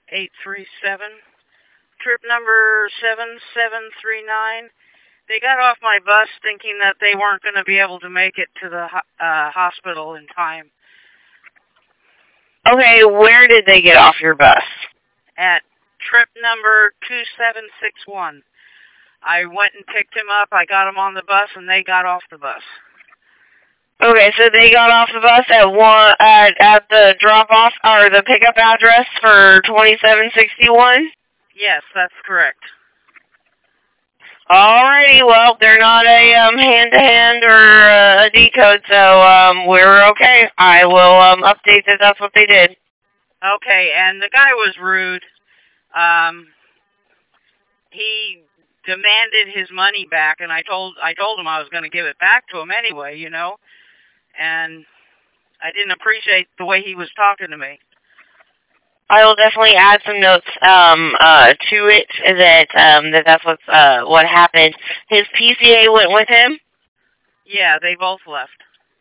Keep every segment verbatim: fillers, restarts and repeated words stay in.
eight three seven. Trip number seven seven three nine. They got off my bus thinking that they weren't going to be able to make it to the uh, hospital in time. Okay, where did they get off your bus? At trip number two seven six one. I went and picked him up, I got him on the bus, and they got off the bus. Okay, so they got off the bus at one at, at the drop-off, or the pickup address for twenty-seven sixty-one? Yes, that's correct. Alrighty, well, they're not a um, hand-to-hand or uh, a decode, so um, we're okay. I will um, update that that's what they did. Okay, and the guy was rude. Um, he demanded his money back, and I told I told him I was going to give it back to him anyway, you know, and I didn't appreciate the way he was talking to me. I will definitely add some notes um, uh, to it that um, that that's what's, uh, what happened. His P C A went with him? Yeah, they both left.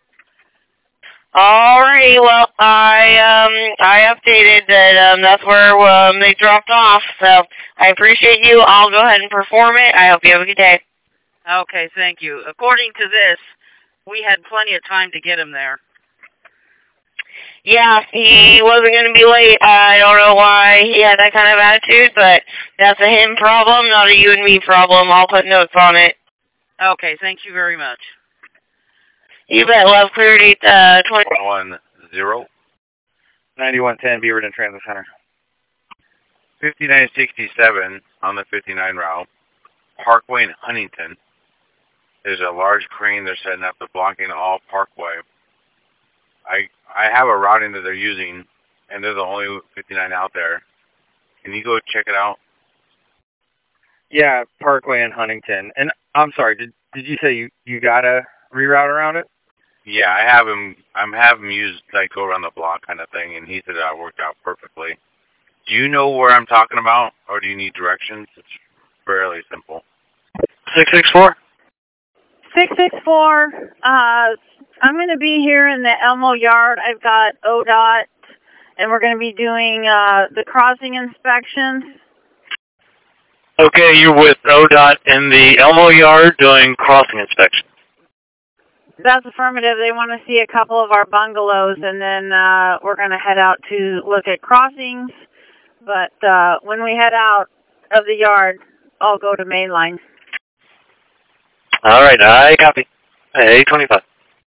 Alrighty, well, I um, I updated that um, that's where um, they dropped off, so I appreciate you. I'll go ahead and perform it. I hope you have a good day. Okay, thank you. According to this, we had plenty of time to get him there. Yeah, he wasn't going to be late. I don't know why he had that kind of attitude, but that's a him problem, not a you and me problem. I'll put notes on it. Okay, thank you very much. You bet. We'll have cleared eight, uh, twenty. one zero. ninety-one ten Beaverton Transit Center. fifty-nine sixty-seven on the fifty-nine route. Parkway in Huntington. There's a large crane they're setting up to blocking all Parkway. I I have a routing that they're using, and they're the only fifty-nine out there. Can you go check it out? Yeah, Parkway in Huntington. And I'm sorry, did did you say you, you got a reroute around it? Yeah, I have him. I'm have him use like go around the block kind of thing, and he said that worked out perfectly. Do you know where I'm talking about, or do you need directions? It's fairly simple. Six six four. Six six four. Uh, I'm going to be here in the Elmo Yard. I've got O D O T, and we're going to be doing uh, the crossing inspections. Okay, you're with O D O T in the Elmo Yard doing crossing inspection. That's affirmative. They want to see a couple of our bungalows, and then uh, we're going to head out to look at crossings. But uh, when we head out of the yard, I'll go to Mainline. All right, I copy. eight twenty-five.